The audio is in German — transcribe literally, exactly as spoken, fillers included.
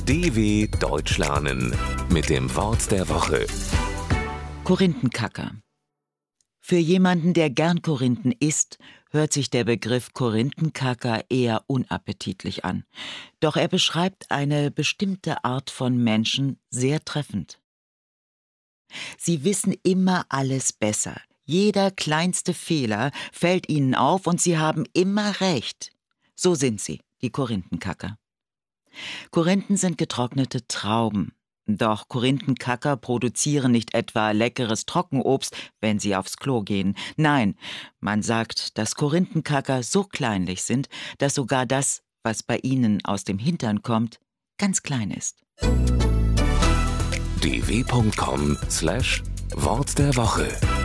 D W Deutsch lernen mit dem Wort der Woche. Korinthenkacker. Für jemanden, der gern Korinthen isst, hört sich der Begriff Korinthenkacker eher unappetitlich an. Doch er beschreibt eine bestimmte Art von Menschen sehr treffend. Sie wissen immer alles besser. Jeder kleinste Fehler fällt ihnen auf und sie haben immer recht. So sind sie, die Korinthenkacker. Korinthen sind getrocknete Trauben. Doch Korinthenkacker produzieren nicht etwa leckeres Trockenobst, wenn sie aufs Klo gehen. Nein, man sagt, dass Korinthenkacker so kleinlich sind, dass sogar das, was bei ihnen aus dem Hintern kommt, ganz klein ist. d w punkt com slash Wort der Woche